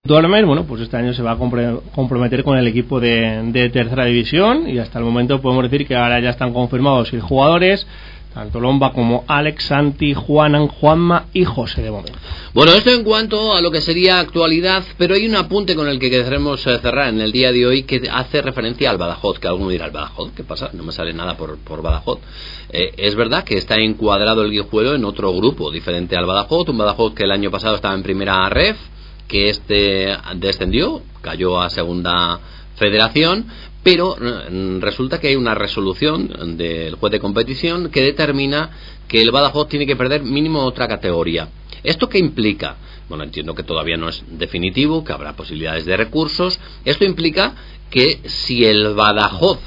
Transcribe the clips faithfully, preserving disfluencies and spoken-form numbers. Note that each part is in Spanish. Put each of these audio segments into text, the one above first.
Dormer, bueno, pues este año se va a compre- comprometer con el equipo de, de tercera división y hasta el momento podemos decir que ahora ya están confirmados seis jugadores, tanto Lomba como Alex, Santi, Juanan, Juanma y José de momento. Bueno, esto en cuanto a lo que sería actualidad, pero hay un apunte con el que queremos cerrar en el día de hoy que hace referencia al Badajoz, que alguno dirá, ¿el Badajoz? ¿Qué pasa? No me sale nada por, por Badajoz. Eh, es verdad que está encuadrado el Guijuelo en otro grupo diferente al Badajoz, un Badajoz que el año pasado estaba en primera ref, que este descendió, cayó a segunda federación, pero resulta que hay una resolución del juez de competición que determina que el Badajoz tiene que perder mínimo otra categoría. ¿Esto qué implica? Bueno, entiendo que todavía no es definitivo, que habrá posibilidades de recursos. Esto implica que si el Badajoz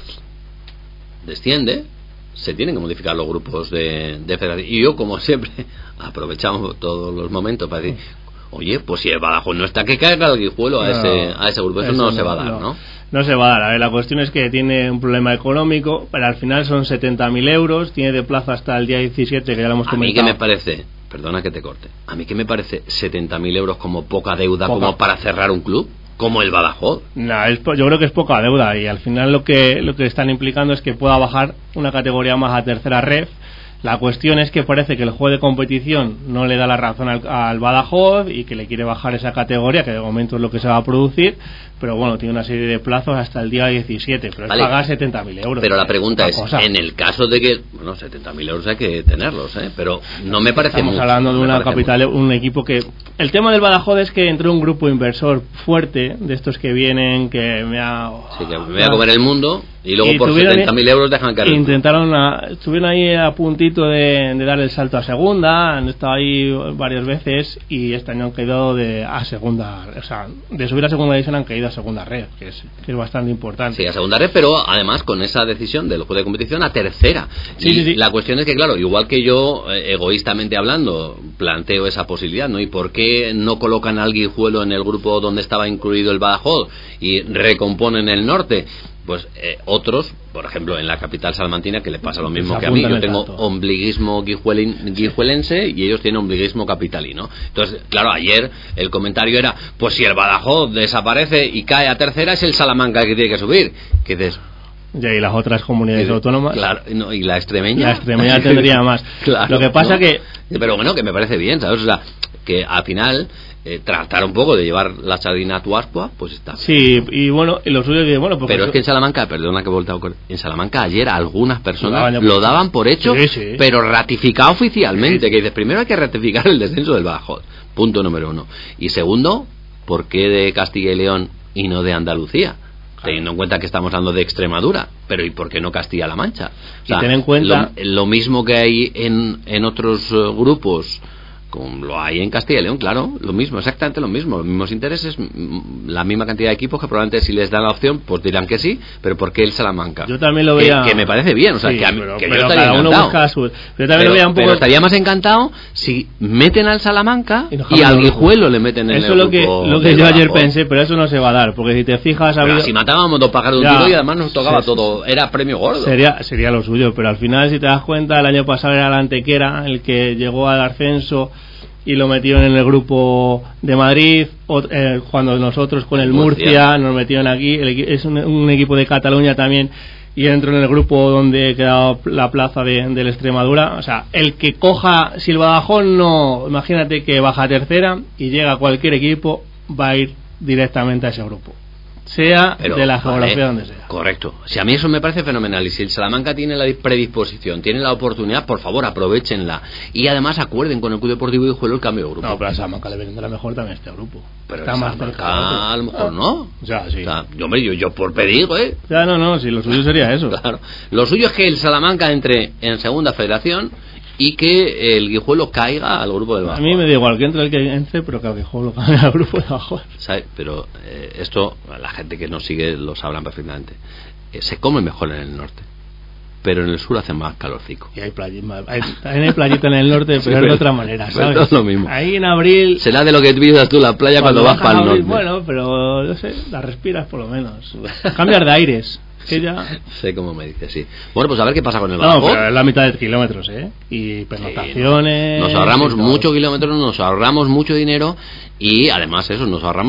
desciende, se tienen que modificar los grupos de, de federación. Y yo, como siempre, aprovechamos todos los momentos para decir, oye, pues si el Badajoz no está, que caiga el Guijuelo a, no, ese, a ese grupo. Eso, eso no, no se va a dar, ¿no? ¿no? No se va a dar. A ver, la cuestión es que tiene un problema económico, pero al final son setenta mil euros, tiene de plazo hasta el día diecisiete, que ya lo hemos comentado. A mí que me parece, perdona que te corte, a mí que me parece setenta mil euros como poca deuda, poca. Como para cerrar un club, como el Badajoz. No, es, yo creo que es poca deuda y al final lo que, lo que están implicando es que pueda bajar una categoría más a tercera ref. La cuestión es que parece que el juez de competición no le da la razón al, al Badajoz y que le quiere bajar esa categoría, que de momento es lo que se va a producir, pero bueno, tiene una serie de plazos hasta el día diecisiete, pero vale, es pagar setenta mil euros. Pero la pregunta es, cosa. en el caso de que, bueno, setenta mil euros hay que tenerlos, ¿eh? Pero no me parece Estamos mucho. Estamos hablando de una capital, mucho. un equipo que... El tema del Badajoz es que entró un grupo inversor fuerte, de estos que vienen, que me ha... Sí, que me voy a comer el mundo y luego y por setenta mil euros dejan caer. Intentaron, a, estuvieron ahí a puntito de, de dar el salto a segunda, han estado ahí varias veces y este año han caído de, a segunda, o sea, de subir a segunda división han caído a segunda red, que es, que es bastante importante. Sí, a segunda red, pero además con esa decisión del juez de competición a tercera. Sí, y sí, sí. La cuestión es que, claro, igual que yo, eh, egoístamente hablando, planteo esa posibilidad, ¿no? ¿Y por qué no colocan al Guijuelo en el grupo donde estaba incluido el Badajoz y recomponen el norte? Pues eh, otros, por ejemplo, en la capital salmantina, que le pasa lo mismo que a mí. Yo tengo ombliguismo guijuelen, guijuelense y ellos tienen ombliguismo capitalino. Entonces, claro, ayer el comentario era, pues si el Badajoz desaparece y cae a tercera, es el Salamanca que tiene que subir. Que dices, y ahí las otras comunidades y, autónomas. Claro, no, y la extremeña. La extremeña tendría más. Claro, lo que pasa ¿no? que... Pero bueno, que me parece bien, ¿sabes? O sea, que al final... Eh, tratar un poco de llevar la sardina a tu ascua, pues está. Sí, y bueno, y lo suyo es que, bueno, pues pero es que en Salamanca, perdona que he volteado con... en Salamanca ayer algunas personas lo, lo daban por hecho, sí, sí. pero ratificado oficialmente, sí. Que dices, primero hay que ratificar el descenso del Badajoz, punto número uno, y segundo, ¿por qué de Castilla y León y no de Andalucía? Claro. Teniendo en cuenta que estamos hablando de Extremadura, pero ¿y por qué no Castilla-La Mancha? O sea, y ten en cuenta lo, lo mismo que hay en, en otros uh, grupos, como lo hay en Castilla y León, claro, lo mismo, exactamente lo mismo, los mismos intereses, la misma cantidad de equipos que probablemente si les dan la opción, pues dirán que sí, pero ¿por qué el Salamanca? Yo también lo veía... Que, que me parece bien, o sea, sí, que, a mí, pero, que pero yo estaría cada uno encantado. Busca su... Pero también pero, lo veía un poco... pero estaría más encantado si meten al Salamanca y, y al Guijuelo le meten en eso el Eso es lo que, lo que yo ayer pensé, pero eso no se va a dar, porque si te fijas... Pero habido... si matábamos dos pájaros de un tiro y además nos tocaba sí, todo, era premio gordo. Sería, sería lo suyo, pero al final, si te das cuenta, el año pasado era la Antequera el que llegó al ascenso y lo metieron en el grupo de Madrid, o, eh, cuando nosotros con el Murcia, Murcia nos metieron aquí, el, es un, un equipo de Cataluña también, y entro en el grupo donde queda la plaza de, de la Extremadura. O sea, el que coja, si el Badajoz no, imagínate que baja a tercera y llega a cualquier equipo, va a ir directamente a ese grupo, sea pero, de la geografía vale, donde sea. Correcto. Si a mí eso me parece fenomenal, y si el Salamanca tiene la predisposición, tiene la oportunidad, por favor aprovechenla, y además acuerden con el Club Deportivo Guijuelo el cambio de grupo. No, pero a Salamanca le vendrá mejor también este grupo. Pero está más cerca, a lo mejor no. O sea, sí. O sea, yo, hombre, yo, yo por pedir, ¿eh? Ya, no, no, si lo suyo sería eso. Claro. Lo suyo es que el Salamanca entre en segunda federación y que el Guijuelo caiga al grupo del Badajoz. A mí me da igual que entre el que entre, pero que el Guijuelo caiga al grupo del Badajoz. ¿Sabe? Pero eh, esto, la gente que nos sigue lo sabrán perfectamente. Eh, se come mejor en el norte, pero en el sur hace más calorcico. Y hay playita, hay, hay playita en el norte, pero sí, de otra manera, ¿sabes? Pero es lo mismo. Ahí en abril... Será de lo que piensas tú la playa cuando, cuando vas para el norte. Bueno, pero no sé, la respiras por lo menos. Cambias de aires. Que ya... Sé cómo me dice, sí. Bueno, pues a ver qué pasa con el Badajoz. No, pero es la mitad de kilómetros, ¿eh? Y pernotaciones... Sí, nos ahorramos muchos kilómetros, nos ahorramos mucho dinero y además eso, nos ahorramos de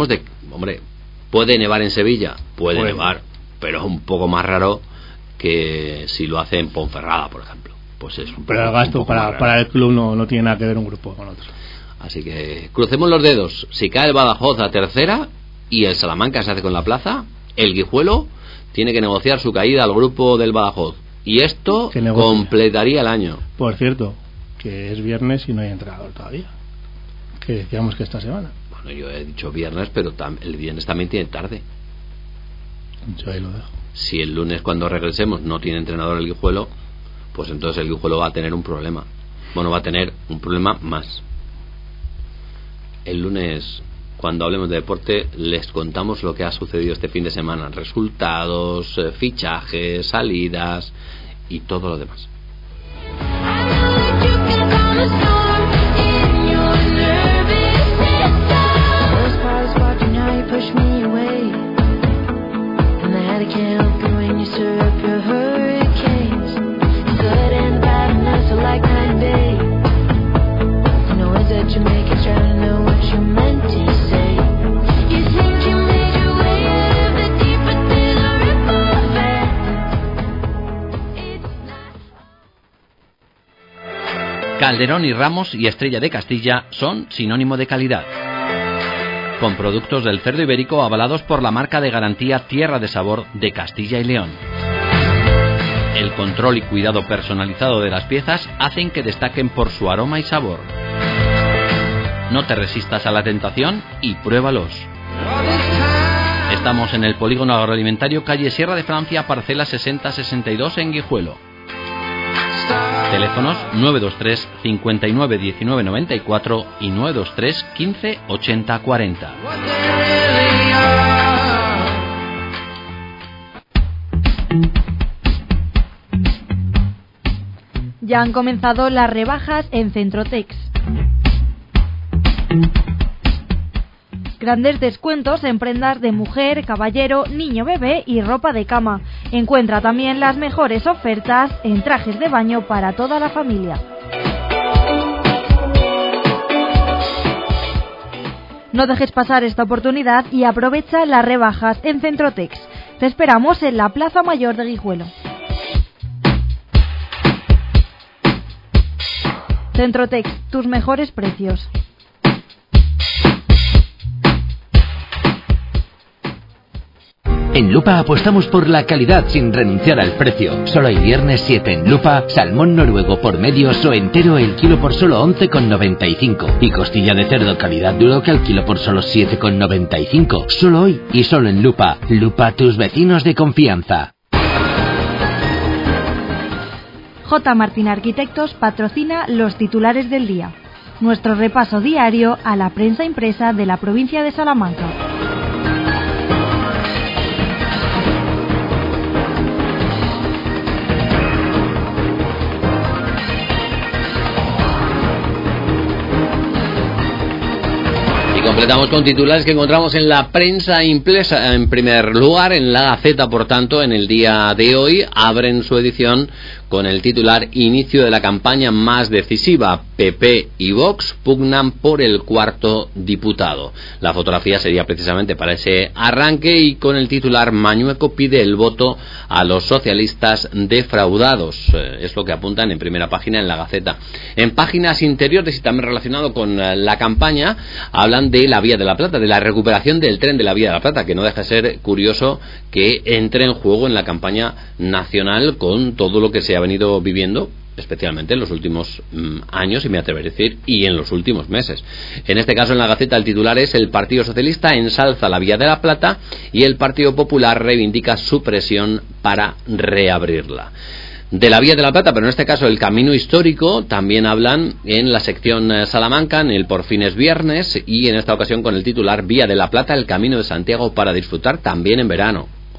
hombre, ¿puede nevar en Sevilla? Puede, puede nevar, pero es un poco más raro que si lo hace en Ponferrada, por ejemplo. Pues es un pero poco, el gasto para, para el club no, no tiene nada que ver un grupo con otro. Así que crucemos los dedos. Si cae el Badajoz a tercera y el Salamanca se hace con la plaza, el Guijuelo tiene que negociar su caída al grupo del Badajoz. Y esto completaría el año. Por cierto, que es viernes y no hay entrenador todavía. Que decíamos que esta semana. Bueno, yo he dicho viernes, pero tam- el viernes también tiene tarde. Yo ahí lo dejo. Si el lunes cuando regresemos no tiene entrenador el Guijuelo, pues entonces el Guijuelo va a tener un problema. Bueno, va a tener un problema más. El lunes, cuando hablemos de deporte, les contamos lo que ha sucedido este fin de semana. Resultados, eh, fichajes, salidas y todo lo demás. Calderón y Ramos y Estrella de Castilla son sinónimo de calidad. Con productos del cerdo ibérico avalados por la marca de garantía Tierra de Sabor de Castilla y León. El control y cuidado personalizado de las piezas hacen que destaquen por su aroma y sabor. No te resistas a la tentación y pruébalos. Estamos en el Polígono Agroalimentario, calle Sierra de Francia, parcela sesenta sesenta y dos en Guijuelo. Teléfonos nueve dos tres cincuenta y nueve diecinueve noventa y cuatro y nueve dos tres quince ochenta cuarenta. Ya han comenzado las rebajas en Centrotex. Grandes descuentos en prendas de mujer, caballero, niño, bebé y ropa de cama. Encuentra también las mejores ofertas en trajes de baño para toda la familia. No dejes pasar esta oportunidad y aprovecha las rebajas en Centrotex. Te esperamos en la Plaza Mayor de Guijuelo. Centrotex, tus mejores precios. En Lupa apostamos por la calidad sin renunciar al precio. Solo hay viernes siete en Lupa, salmón noruego por medios o entero el kilo por solo once con noventa y cinco. Y costilla de cerdo calidad duro que al kilo por solo siete con noventa y cinco. Solo hoy y solo en Lupa. Lupa, tus vecinos de confianza. J. Martín Arquitectos patrocina los titulares del día. Nuestro repaso diario a la prensa impresa de la provincia de Salamanca. Completamos con titulares que encontramos en la prensa impresa. En primer lugar, en la Gaceta, por tanto, en el día de hoy, abren su edición con el titular: inicio de la campaña más decisiva. P P y Vox pugnan por el cuarto diputado. La fotografía sería precisamente para ese arranque y con el titular: Mañueco pide el voto a los socialistas defraudados. Eh, es lo que apuntan en primera página en la Gaceta. En páginas interiores y también relacionado con eh, la campaña, hablan de la Vía de la Plata, de la recuperación del tren de la Vía de la Plata, que no deja de ser curioso que entre en juego en la campaña nacional con todo lo que se ha venido viviendo, especialmente en los últimos mm, años, y me atreveré a decir, y en los últimos meses. En este caso, en la Gaceta, el titular es: el Partido Socialista ensalza la Vía de la Plata y el Partido Popular reivindica su presión para reabrirla. De la Vía de la Plata, pero en este caso el camino histórico, también hablan en la sección eh, Salamanca, en el Por fin es viernes, y en esta ocasión con el titular: Vía de la Plata, el Camino de Santiago para disfrutar también en verano.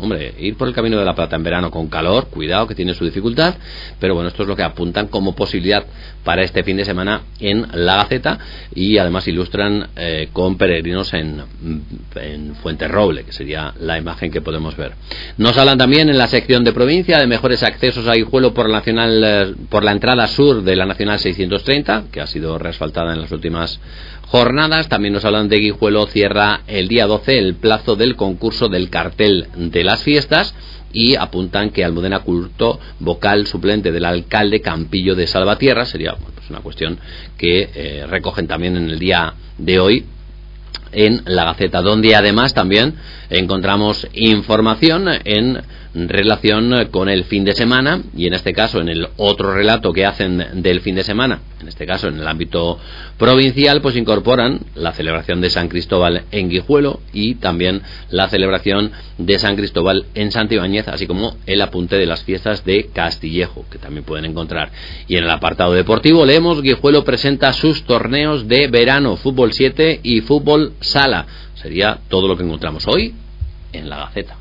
hombre, ir por el Camino de la Plata en verano con calor, cuidado que tiene su dificultad, pero bueno, esto es lo que apuntan como posibilidad para este fin de semana en La Gaceta, y además ilustran eh, con peregrinos en, en Fuenterroble, que sería la imagen que podemos ver. Nos hablan también en la sección de provincia de mejores accesos a Guijuelo por la nacional, eh, por la entrada sur de la Nacional seiscientos treinta, que ha sido reasfaltada en las últimas jornadas. También nos hablan de Guijuelo cierra el día doce el plazo del concurso del cartel de las fiestas, y apuntan que Almudena Curto, vocal suplente del alcalde Campillo de Salvatierra, sería bueno, pues una cuestión que eh, recogen también en el día de hoy en La Gaceta, donde además también encontramos información en relación con el fin de semana, y en este caso en el otro relato que hacen del fin de semana, en este caso en el ámbito provincial, pues incorporan la celebración de San Cristóbal en Guijuelo y también la celebración de San Cristóbal en Santibáñez, así como el apunte de las fiestas de Castillejo, que también pueden encontrar. Y en el apartado deportivo leemos: Guijuelo presenta sus torneos de verano, fútbol siete y fútbol sala. Sería todo lo que encontramos hoy en La Gaceta.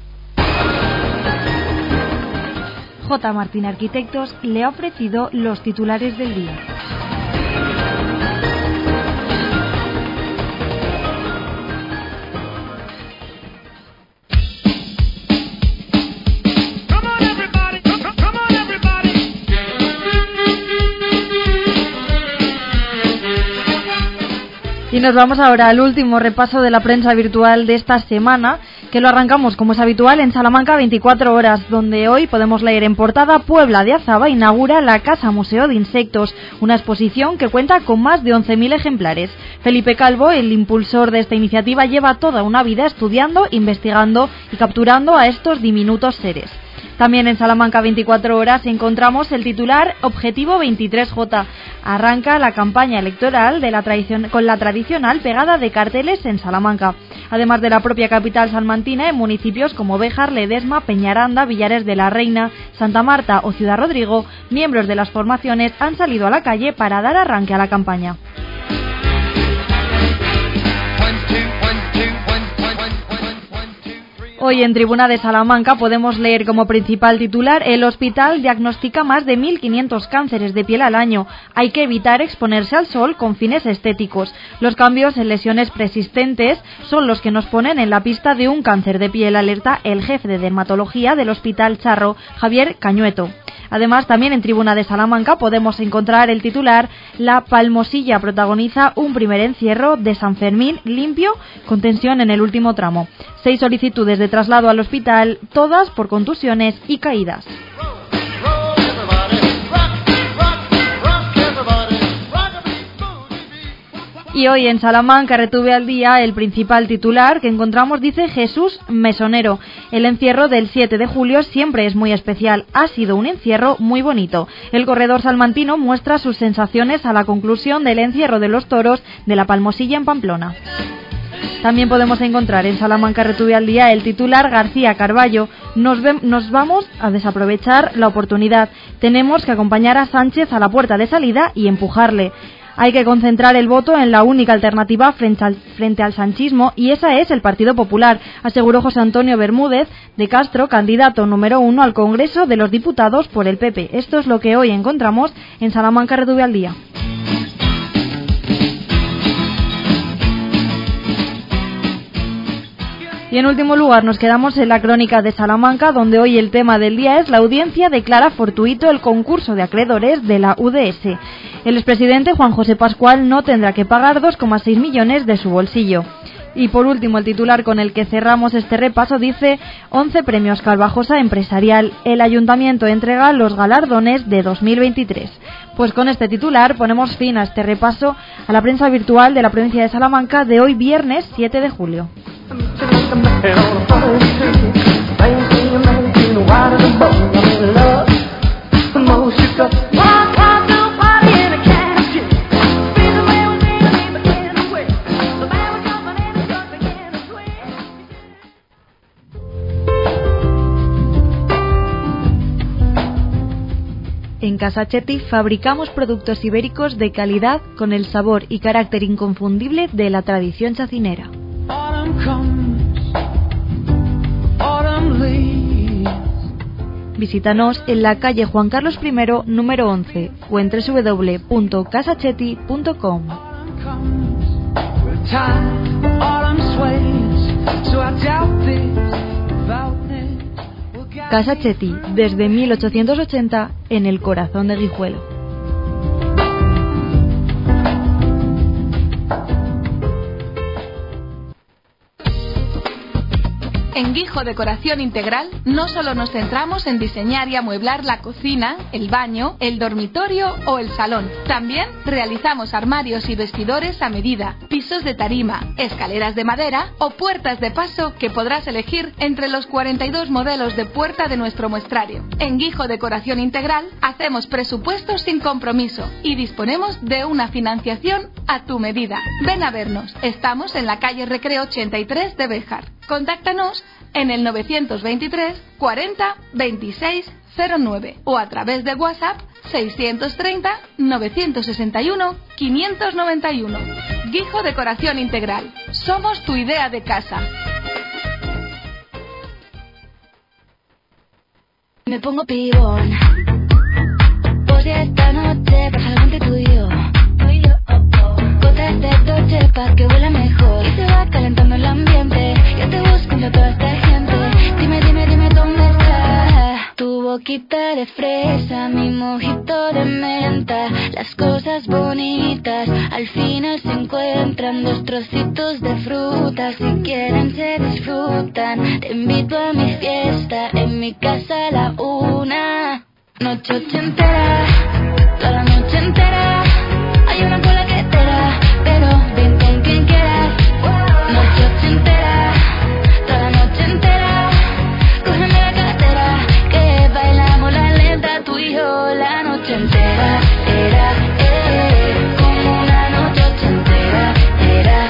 J. Martín Arquitectos le ha ofrecido los titulares del día. Y nos vamos ahora al último repaso de la prensa virtual de esta semana, que lo arrancamos, como es habitual, en Salamanca veinticuatro horas, donde hoy podemos leer en portada: Puebla de Azaba inaugura la Casa Museo de Insectos, una exposición que cuenta con más de once mil ejemplares. Felipe Calvo, el impulsor de esta iniciativa, lleva toda una vida estudiando, investigando y capturando a estos diminutos seres. También en Salamanca veinticuatro horas encontramos el titular: Objetivo veintitrés J. Arranca la campaña electoral de la tradición, con la tradicional pegada de carteles en Salamanca. Además de la propia capital salmantina, en municipios como Béjar, Ledesma, Peñaranda, Villares de la Reina, Santa Marta o Ciudad Rodrigo, miembros de las formaciones han salido a la calle para dar arranque a la campaña. Hoy en Tribuna de Salamanca podemos leer como principal titular: el hospital diagnostica más de mil quinientos cánceres de piel al año. Hay que evitar exponerse al sol con fines estéticos. Los cambios en lesiones persistentes son los que nos ponen en la pista de un cáncer de piel, alerta el jefe de dermatología del Hospital Charro, Javier Cañueto. Además, también en Tribuna de Salamanca podemos encontrar el titular: La Palmosilla protagoniza un primer encierro de San Fermín limpio, con tensión en el último tramo. Seis solicitudes de traslado al hospital, todas por contusiones y caídas. Y hoy en Salamanca retuve al día el principal titular que encontramos, dice: Jesús Mesonero. El encierro del siete de julio siempre es muy especial. Ha sido un encierro muy bonito. El corredor salmantino muestra sus sensaciones a la conclusión del encierro de los toros de la Palmosilla en Pamplona. También podemos encontrar en Salamanca retuve al día el titular: García Carballo. Nos, ve- nos vamos a desaprovechar la oportunidad. Tenemos que acompañar a Sánchez a la puerta de salida y empujarle. Hay que concentrar el voto en la única alternativa frente al, frente al sanchismo, y esa es el Partido Popular, aseguró José Antonio Bermúdez de Castro, candidato número uno al Congreso de los Diputados por el P P. Esto es lo que hoy encontramos en Salamanca retuve al día. Y en último lugar nos quedamos en la crónica de Salamanca, donde hoy el tema del día es: la audiencia declara fortuito el concurso de acreedores de la U D S. El expresidente Juan José Pascual no tendrá que pagar dos coma seis millones de su bolsillo. Y por último, el titular con el que cerramos este repaso dice: once premios Calvajosa Empresarial. El ayuntamiento entrega los galardones de dos mil veintitrés. Pues con este titular ponemos fin a este repaso a la prensa virtual de la provincia de Salamanca de hoy, viernes siete de julio. En Casa Chetti fabricamos productos ibéricos de calidad con el sabor y carácter inconfundible de la tradición chacinera. Autumn comes, autumn leaves. Visítanos en la calle Juan Carlos primero, número once, o en doble u doble u doble u punto casachetti punto com. Casa Chetti, desde mil ochocientos ochenta, en el corazón de Guijuelo. En Guijo Decoración Integral no solo nos centramos en diseñar y amueblar la cocina, el baño, el dormitorio o el salón. También realizamos armarios y vestidores a medida, pisos de tarima, escaleras de madera o puertas de paso que podrás elegir entre los cuarenta y dos modelos de puerta de nuestro muestrario. En Guijo Decoración Integral hacemos presupuestos sin compromiso y disponemos de una financiación a tu medida. Ven a vernos. Estamos en la calle Recreo ochenta y tres de Béjar. Contáctanos en el novecientos veintitrés cuarenta veintiséis cero nueve o a través de WhatsApp seiscientos treinta novecientos sesenta y uno quinientos noventa y uno. Guijo Decoración Integral. Somos tu idea de casa. Me pongo pibón, por si esta noche pasa algo entre tú y yo. Gotas de Dolce pa' que huela mejor y se va calentando el ambiente. Yo te busco entre toda esta gente. Dime, dime, dime dónde está tu boquita de fresa, mi mojito de menta. Las cosas bonitas al final se encuentran, dos trocitos de fruta. Si quieren se disfrutan. Te invito a mi fiesta, en mi casa a la una. Noche ochentera, toda la noche entera. Hay una cola que te da, pero ven con quien quieras. Noche ochentera, toda la noche entera. Cógeme la cartera, que bailamos la lenta tú y yo la noche entera. Era, eh, como una noche ochentera. Era,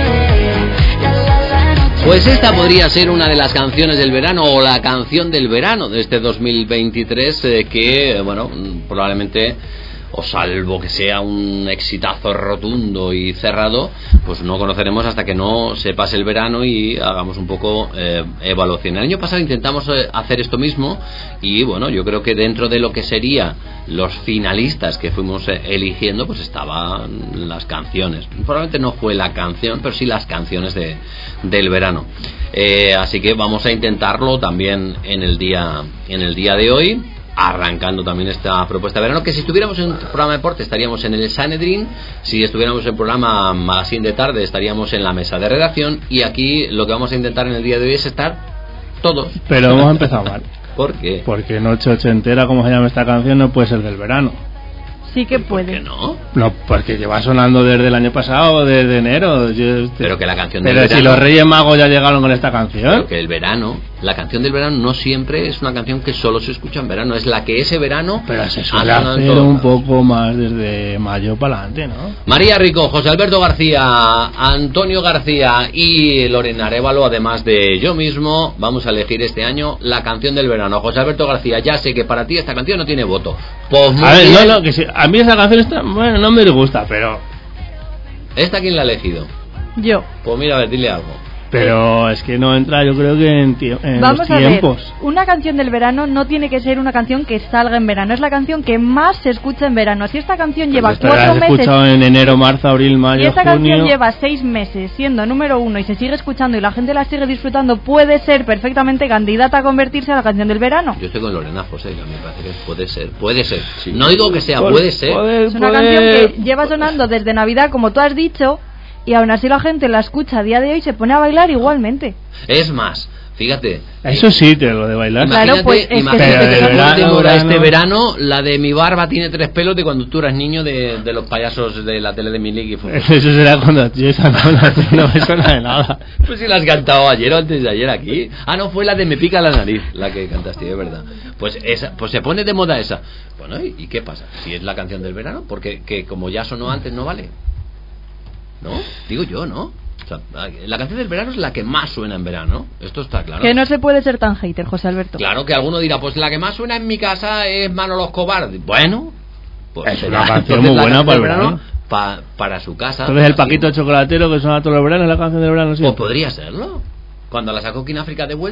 eh, la, la, la noche. Pues esta podría ser una de las canciones del verano o la canción del verano de este dos mil veintitrés, eh, que, bueno, probablemente, o salvo que sea un exitazo rotundo y cerrado, pues no conoceremos hasta que no se pase el verano y hagamos un poco eh, evaluación. El año pasado intentamos eh, hacer esto mismo y bueno, yo creo que dentro de lo que sería los finalistas que fuimos eh, eligiendo, pues estaban las canciones. Probablemente no fue la canción, pero sí las canciones de, del verano. Eh, así que vamos a intentarlo también en el día, en el día de hoy, arrancando también esta propuesta de verano, que si estuviéramos en un programa de deporte estaríamos en el Sanedrín, si estuviéramos en programa Magazine de tarde estaríamos en la mesa de redacción, y aquí lo que vamos a intentar en el día de hoy es estar todos. Pero hemos empezado mal. ¿Por qué? Porque Noche Ochentera, como se llama esta canción, no puede ser del verano. Sí que puede. ¿Por qué no? No, porque lleva sonando desde el año pasado, desde enero. Yo, pero que la canción del pero verano... si los Reyes Magos ya llegaron con esta canción. Pero que el verano, la canción del verano no siempre es una canción que solo se escucha en verano, es la que ese verano... Pero se suele hacer un poco más desde mayo para adelante, ¿no? María Rico, José Alberto García, Antonio García y Lorena Arévalo, además de yo mismo, vamos a elegir este año la canción del verano. José Alberto García, ya sé que para ti esta canción no tiene voto. Pues a ver, no, no, que sí, a mí esa canción está, bueno, no me gusta, pero... ¿Esta quién la ha elegido? Yo. Pues mira, a ver, dile algo. Pero es que no entra, yo creo que en, tie- en Vamos los tiempos. A ver, una canción del verano no tiene que ser una canción que salga en verano, es la canción que más se escucha en verano. Si esta canción lleva Esta cuatro la has meses... escuchado en enero, marzo, abril, mayo, y esta junio... canción lleva seis meses siendo número uno y se sigue escuchando y la gente la sigue disfrutando, puede ser perfectamente candidata a convertirse a la canción del verano. Yo estoy con Lorena, José, que a mí me parece que puede ser, puede ser. Sí. No digo que sea, puede ser. Poder, es una poder... canción que lleva sonando desde Navidad, como tú has dicho, y aún así la gente la escucha a día de hoy y se pone a bailar igualmente. Es más, fíjate. Eso sí, te lo de bailar. Imagínate, claro, pues es imagínate que que de verano, de moda verano. este verano, la de Mi barba tiene tres pelos, de cuando tú eras niño, de, de los payasos de la tele de Milik y fútbol. Eso será cuando yo esa no, no me suena de nada. Pues si la has cantado ayer o antes de ayer aquí. Ah, no, fue la de Me pica la nariz, la que cantaste, es verdad. Pues esa, pues se pone de moda esa. Bueno, ¿y, y qué pasa? Si es la canción del verano, porque que como ya sonó antes no vale. ¿No? Digo yo, ¿no? O sea, la canción del verano es la que más suena en verano. Esto está claro. Que no se puede ser tan hater, José Alberto. Claro que alguno dirá, pues la que más suena en mi casa es Manolo Escobar. Bueno, pues es una canción muy buena para el verano. Pa, para su casa. Entonces el Paquito Chocolatero que suena todo el verano, es la canción del verano, sí. Pues podría serlo. Cuando la sacó King África de vuelta,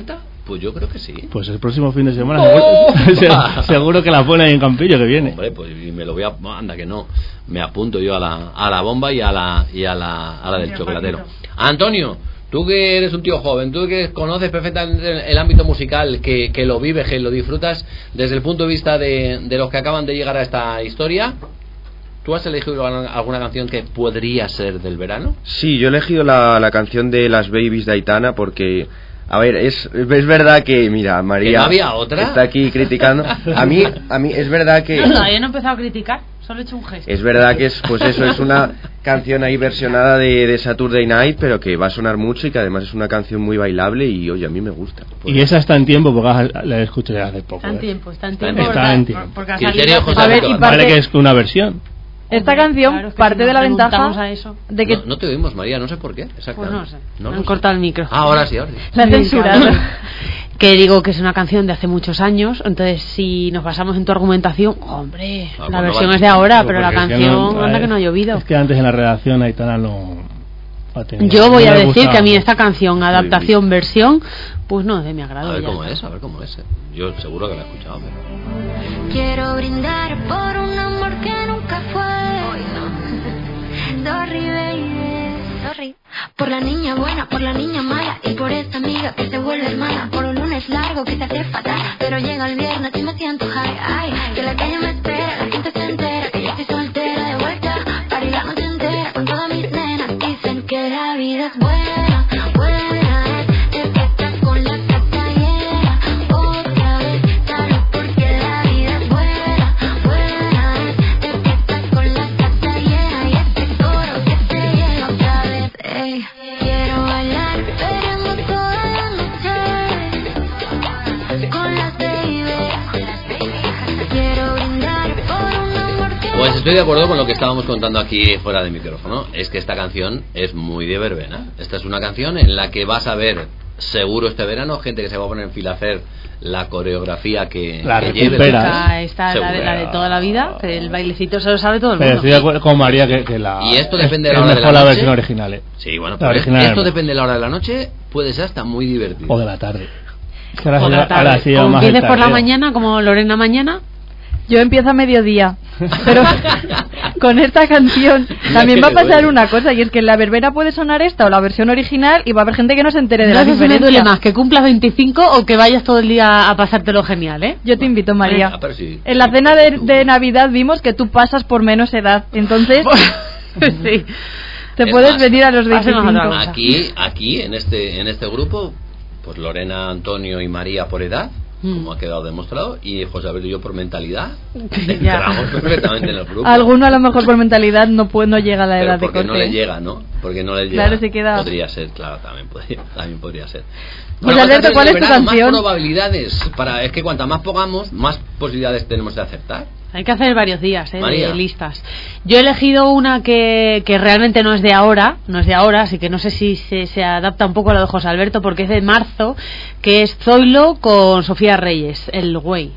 Pues yo creo que sí. Pues el próximo fin de semana ¡Oh! seguro, seguro que la pone ahí en Campillo que viene. Hombre, pues y me lo voy a... Anda que no. Me apunto yo a la, a la bomba y a la, y a la, a la del chocolatero. Antonio, tú que eres un tío joven, tú que conoces perfectamente el ámbito musical, que, que lo vives, que lo disfrutas, desde el punto de vista de, de los que acaban de llegar a esta historia, ¿tú has elegido alguna canción que podría ser del verano? Sí, yo he elegido la, la canción de Las Babies de Aitana porque... A ver, es, es verdad que, mira, María ¿Que no había otra? Está aquí criticando. A mí, a mí es verdad que... No, no, yo no he empezado a criticar, solo he hecho un gesto. Es verdad que es, pues eso, es una canción ahí versionada de, de Saturday Night, pero que va a sonar mucho y que además es una canción muy bailable y, oye, a mí me gusta. Pues, y esa está en tiempo porque la escuché hace poco. Está en ¿eh? tiempo, está en tiempo. Está porque, en tiempo. Porque ha Criterio, salido... José A ver, y Alberto. parte- Vale que es una versión. Esta canción Claro, es que parte si de la nos ventaja preguntamos a eso. de que No, no te oímos, María, no sé por qué. Exactamente. Pues no sé, No me lo han sé. cortado el micro. Ah, ahora sí, ahora sí. la censurado. Que digo que es una canción de hace muchos años, entonces si nos basamos en tu argumentación, hombre, Ah, la bueno, versión vale. es de ahora, Pero pero la porque es que canción no- anda que no ha llovido. Es que antes en la redacción Aitana no... ha tenido- Yo voy no a le decir gustaba que a mí mucho. esta canción, adaptación, versión, pues no es de mi agrado. A ver ya cómo está. es, a ver cómo es. Yo seguro que la he escuchado, pero... Quiero brindar por un amor que nunca fue. Sorry, baby, sorry. Por la niña buena, por la niña mala y por esta amiga que se vuelve hermana. Por un lunes largo que se hace fatal, pero llega el viernes y me siento high. Ay, que la calle me espera, la gente se entera que yo estoy soltera de vuelta. Para la noche entera con todas mis nenas. Dicen que la vida es buena, buena es. Te fiestas con la casa llena. Otra vez, claro, porque la vida es buena, buena es. Te fiestas con la casa llena y este coro que se llega otra vez. Ey, quiero bailar, veremos toda la noche con las baby. Quiero brindar por un amor que... Pues estoy de acuerdo con lo que estábamos contando aquí fuera de micrófono. Es que esta canción es muy de verbena. Esta es una canción en la que vas a ver seguro este verano gente que se va a poner en fila a hacer la coreografía que, La que lleve. recuperas. Esta, esta la, de, Seguro. la de toda la vida, que el bailecito se lo sabe todo el Pero mundo. estoy de acuerdo con María que, que la... Y esto depende de es la hora de mejor la la noche. versión original, ¿eh? Sí, bueno, La pero original esto es depende de la hora de la noche, puede ser hasta muy divertido. O de la tarde. Es que ahora Por se- la tarde. ahora sí lleva O más el empieces por la tardeo. mañana, como Lorena mañana. Yo empiezo a mediodía, pero con esta canción también va a pasar una cosa, y es que en la verbena puede sonar esta o la versión original y va a haber gente que no se entere de No la sé si me duele diferencia. más, que cumplas veinticinco o que vayas todo el día a pasártelo genial, ¿eh? Yo te invito, María. Ah, pero sí. En la cena de, de Navidad vimos que tú pasas por menos edad, entonces Sí. te Es puedes más, venir a los hacemos otra veinticinco. cosa. Aquí, aquí en este en este grupo, pues Lorena, Antonio y María por edad, Mm. como ha quedado demostrado, y José Abel y yo por mentalidad, Ya. entramos perfectamente en el grupo. Alguno a lo mejor por mentalidad no puede, no llega a la Pero edad de porque corte. no le llega, ¿no? Porque no le llega. Claro, se queda- Podría ser, claro, también podría, también podría ser. Pues, vamos a Alberto, hacer ¿cuál de es tu verano canción? Más probabilidades, para, es que cuanta más pongamos, más posibilidades tenemos de acertar. Hay que hacer varios días, ¿eh? María. De listas. Yo he elegido una que, que realmente no es de ahora, no es de ahora, así que no sé si se, se adapta un poco a lo de José Alberto, porque es de marzo, que es Zoilo con Sofía Reyes, El Güey.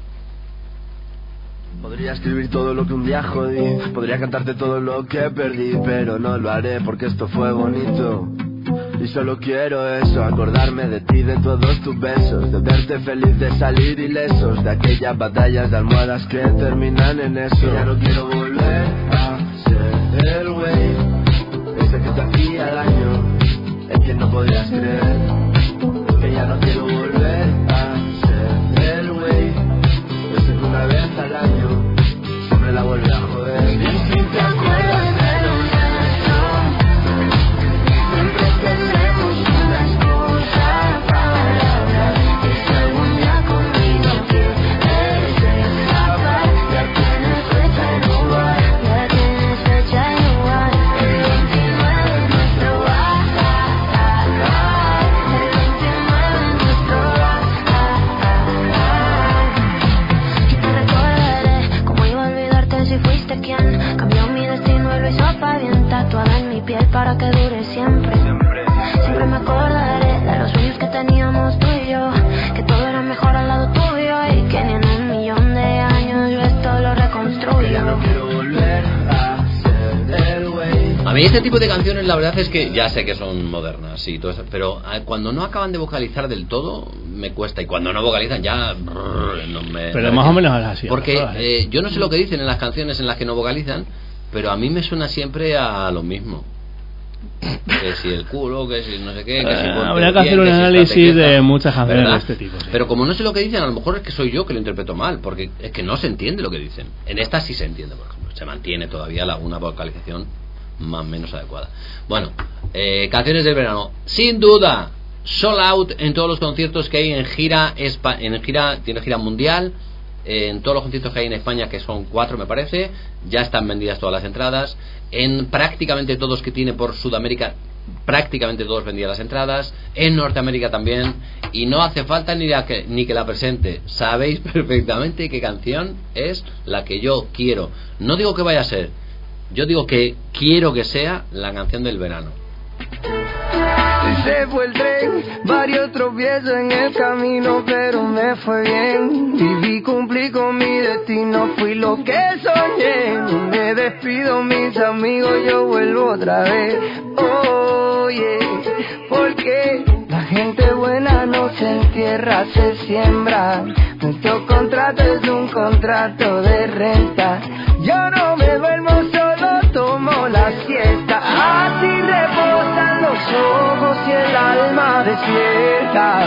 Podría escribir todo lo que un día jodí, podría cantarte todo lo que perdí, pero no lo haré porque esto fue bonito. Y solo quiero eso, acordarme de ti, de todos tus besos, de verte feliz, de salir ilesos, de aquellas batallas de almohadas que terminan en eso. Ya no quiero volver a ser el güey, ese que te hacía daño, el que no podías creer. Que ya no quiero volver a ser el güey, ese que una vez al año siempre la vuelve a joder. Y si te acuerdas de los siempre tendremos una excusa para hablar. Y si algún día conmigo quieres escapar, ya tienes fecha y lugar, ya tienes fecha y lugar. El veintinueve es nuestro ah, ah, ah, ah. El veintinueve es nuestro ah, ah, ah, ah. Y te recordaré, cómo iba a olvidarte si fuiste quien cambió mi destino y lo hizo pa' bien, tatuada en mi piel para que dure siempre. Siempre me acordaré de los sueños que teníamos tú y yo, que todo era mejor al lado tuyo y que ni en un millón de años yo esto lo reconstruyo. Ya no quiero volver a ser el güey. A mí este tipo de canciones la verdad es que ya sé que son modernas y todo eso, pero eh, cuando no acaban de vocalizar del todo, me cuesta, y cuando no vocalizan ya brrr, no me, pero no más me o menos es así. porque todas, ¿eh? eh, yo no sé lo que dicen en las canciones en las que no vocalizan, pero a mí me suena siempre a lo mismo. Que si el culo, que si no sé qué, que si Eh, ponte habría que bien, hacer un que si análisis estate quieta, de muchas canciones ¿verdad? de este tipo, sí. Pero como no sé lo que dicen, a lo mejor es que soy yo que lo interpreto mal, porque es que no se entiende lo que dicen. En esta sí se entiende, por ejemplo, se mantiene todavía la, una vocalización más o menos adecuada. Bueno, eh, canciones del verano, sin duda, sold out en todos los conciertos que hay en gira, en gira, tiene gira mundial. En todos los conciertos que hay en España, que son cuatro me parece, ya están vendidas todas las entradas. En prácticamente todos que tiene por Sudamérica, prácticamente todos vendidas las entradas. En Norteamérica también. Y no hace falta ni, la que, ni que la presente. Sabéis perfectamente qué canción es la que yo quiero. No digo que vaya a ser, yo digo que quiero que sea la canción del verano. Se fue el tren, varios tropiezos en el camino, pero me fue bien. Viví, cumplí con mi destino, fui lo que soñé. Me despido, mis amigos, yo vuelvo otra vez. Oye, porque la gente buena no se entierra, se siembra. Nuestro contrato es un contrato de renta. Yo no me duermo, solo tomo la siesta. Así reposan los ojos y el alma despierta.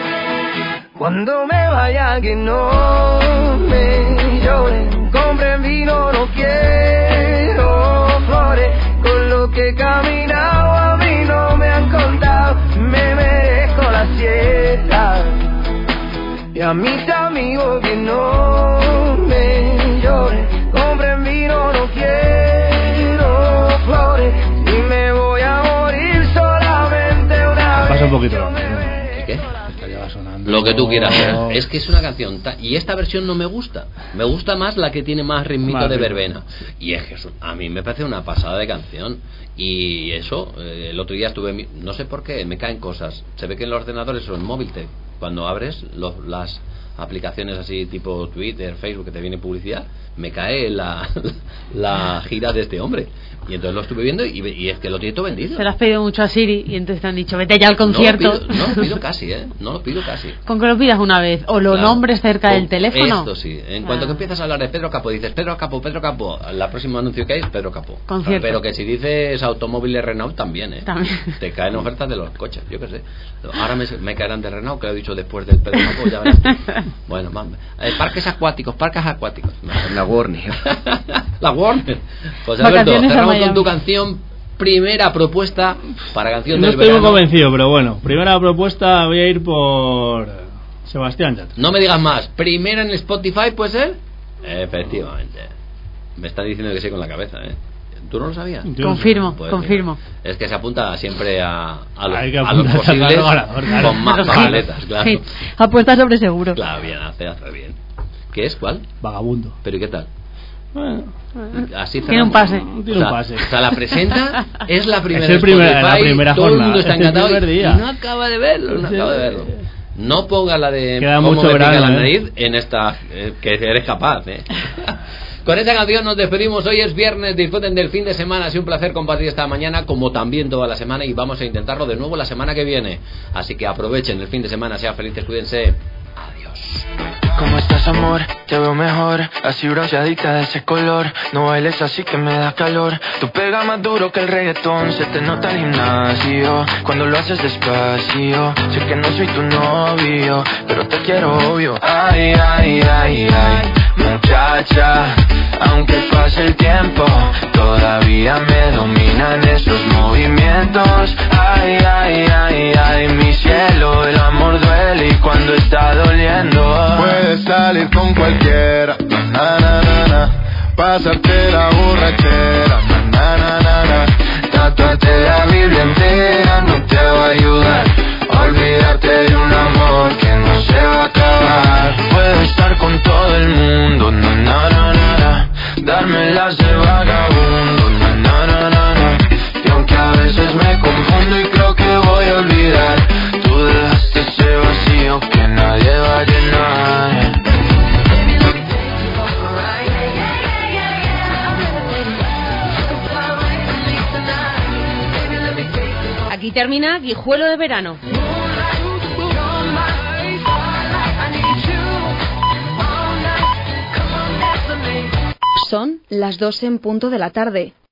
Cuando me vaya que no me lloren, compren vino, no quiero flores. Con lo que he caminado a mí no me han contado, me merezco la siesta. Y a mis amigos que no me lloren, compren vino, no quiero flores. Y me voy a morir solamente una vez. Pasa un poquito. ¿Qué? Estaría sonando. Lo que tú quieras. Es que es una canción ta- y esta versión no me gusta. Me gusta más la que tiene más ritmito Más de ritmo. verbena. Y es que eso, a mí me parece una pasada de canción. Y eso, eh, el otro día estuve, mi- no sé por qué, me caen cosas. Se ve que en los ordenadores o en móvil te, cuando abres los, las aplicaciones así tipo Twitter, Facebook, que te viene publicidad, me cae la, la gira de este hombre. Y entonces lo estuve viendo y, y es que lo tiene todo vendido. Se lo has pedido mucho a Siri y entonces te han dicho, vete ya al No lo concierto. pido, no lo pido casi, ¿eh? No lo pido casi. Con que lo pidas una vez o lo Claro. nombres cerca Con- del teléfono. Esto sí. En cuanto Ah. que empiezas a hablar de Pedro Capó, dices Pedro Capó, Pedro Capó. La próxima anuncio que hay es Pedro Capó. Concierto. Pero que si dices automóviles Renault también, ¿eh? También. Te caen ofertas de los coches, yo qué sé. Ahora me, me caerán de Renault, que lo he dicho después del Pedro Capó, ya verás. Bueno, mam- eh, parques acuáticos, parques acuáticos. La Warner. La Warner. Pues Alberto, Vacaciones a cerramos con Miami. tu canción. Primera propuesta para canción No del estoy muy verano. convencido, pero bueno. Primera propuesta, voy a ir por Sebastián Yatra. No me digas más. Primera en Spotify, ¿puede ser? Efectivamente. Me está diciendo que sí con la cabeza, ¿eh? ¿Tú no lo sabías? Yo- Confirmo, Pues confirmo. mira, es que se apunta siempre a, a, los, Hay que a los apuntarse al posibles carro ganador, claro. con más Los papeletas, hits. claro. Hits. Apuesta sobre seguro. Claro, bien, hace, hace bien. ¿Qué es? ¿Cuál? Vagabundo. ¿Pero y qué tal? Bueno, Así Tiene un pase. cerramos. Tiene o sea, un pase. O sea, la presenta, es la primera Es el en primer- Spotify, la primera todo el jornada, mundo está es el encantado primer y, día. y no acaba de verlo, no Sí. acaba de verlo. No ponga la de Queda cómo mucho me pica verano, la ¿eh? nariz en esta, eh, que eres capaz, ¿eh? Con esta canción nos despedimos. Hoy es viernes, disfruten del fin de semana. Ha sido un placer compartir esta mañana, como también toda la semana, y vamos a intentarlo de nuevo la semana que viene. Así que aprovechen el fin de semana, sean felices, cuídense. Adiós. ¿Cómo estás, amor? Te veo mejor, así bronceadita de ese color. No bailes así que me da calor. Tu pega más duro que el reggaetón, se te nota el gimnasio cuando lo haces despacio. Sé que no soy tu novio, pero te quiero obvio. Ay, ay, ay, ay, muchacha, aunque pase el tiempo, todavía me dominan esos movimientos. Ay, ay, ay, ay, mi cielo, el amor duele y cuando está doliendo. Puedes salir con cualquiera, na na na na, pasarte la borrachera, na na na na. Tatuarte la Biblia entera no te va a ayudar. Olvídate de un amor que no se va a acabar. Puedo estar con todo el mundo, na na na na na, darme las de vagabundo, na na na na na. Y aunque a veces me confundo y creo que voy a olvidar, tú dejaste ese vacío que nadie va a llenar. Aquí termina Guijuelo de verano. Son las dos en punto de la tarde.